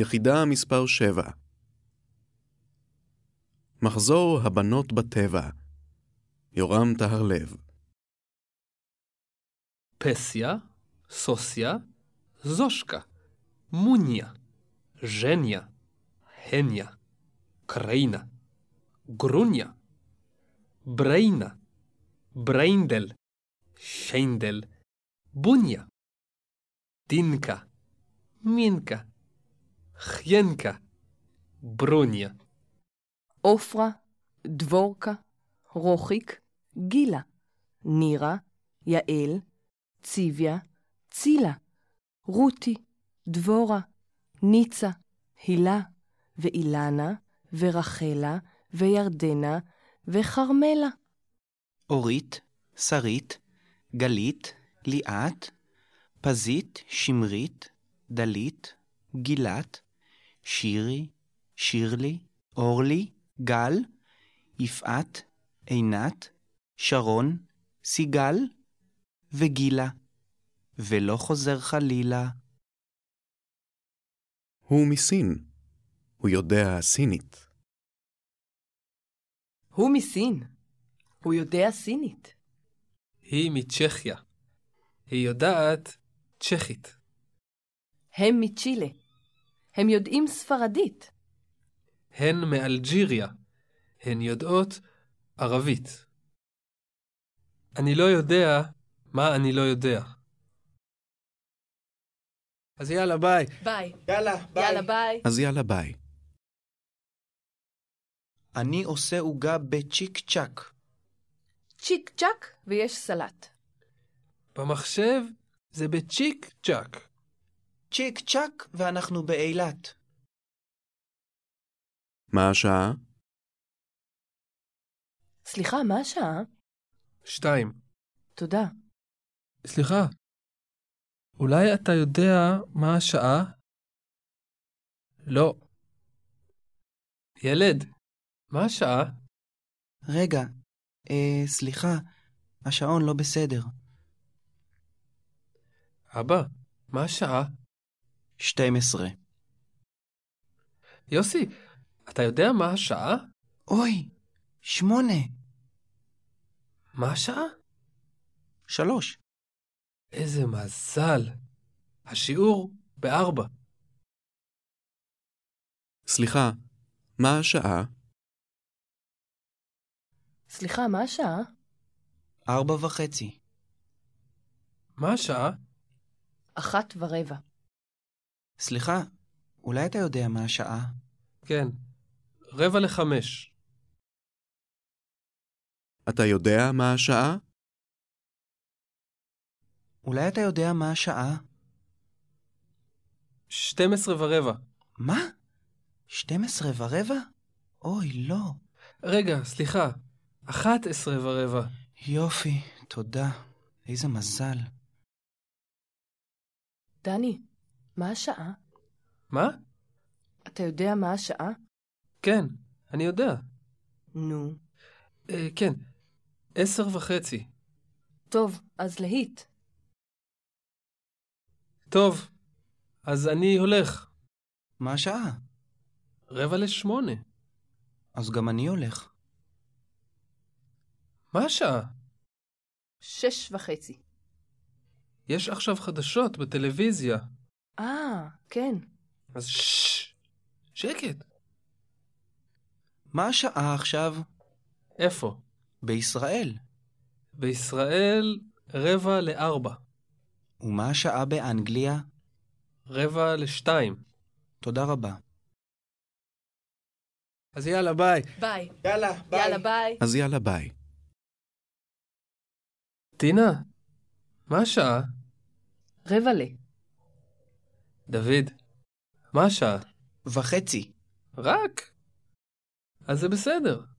יחידה מספר 7. מחזור הבנות בטבע. יורם טהרלב. פסיה, סוסיה, זושקה, מוניה, ז'ניה, הניה, קריינה, גרוניה, בריינה, בריינדל, שיינדל, בוניה, דינקה, מינקה, חיינקה, ברוניה. אופרה, דבורקה, רוחיק, גילה, נירה, יעל, ציביה, צילה, רותי, דבורה, ניצה, הילה, ואילנה, ורחלה, וירדנה, וחרמלה. אורית, שרית, גלית, ליאת, פזית, שמרית, דלית, גילת, שירי, שירלי, אורלי, גל, יפעת, עינת, שרון, סיגל וגילה, ולא חוזר חלילה. הוא מסין. הוא יודע סינית. הוא מסין. הוא יודע סינית. היא מצ'כיה. היא יודעת צ'כית. הם מצ'ילה. הם יודעים ספרדית. הן מאלג'יריה. הן יודעות ערבית. אני לא יודע מה אני לא יודע. אז יאללה, ביי. ביי. יאללה, ביי. יאללה, ביי. אז יאללה ביי. אני עושה עוגה בצ'יק צ'ק. צ'יק צ'ק ויש סלט. במחשב זה בצ'יק צ'ק. צ'יק צ'ק ואנחנו באילת. מה השעה? סליחה, מה השעה? 2. תודה. סליחה, אולי אתה יודע מה השעה? לא. ילד, מה השעה? רגע, סליחה, השעון לא בסדר. אבא, מה השעה? 12. יוסי, אתה יודע מה השעה? אוי, 8. מה השעה? 3. איזה מזל. השיעור 4. סליחה, מה השעה? סליחה, מה השעה? 4:30. מה השעה? 1:15. סליחה, אולי אתה יודע מה השעה? כן, 4:45. אתה יודע מה השעה? אולי אתה יודע מה השעה? 12:15. מה? 12:15? אוי, לא. רגע, סליחה, 11:15. יופי, תודה. איזה מזל. דני, מה השעה? מה? אתה יודע מה השעה? כן, אני יודע. נו. כן, 10:30. טוב, אז להיט. טוב, אז אני הולך. מה השעה? 7:45. אז גם אני הולך. מה השעה? 6:30. יש עכשיו חדשות בטלוויזיה. כן. אז שקט. מה השעה עכשיו? איפה? בישראל. בישראל 3:45. ומה השעה באנגליה? 1:45. תודה רבה. אז יאללה, ביי. ביי. יאללה, ביי. יאללה, ביי. אז יאללה ביי. טינה, מה השעה? 11:45. דוד, מה השעה? 1:30. רק? אז זה בסדר.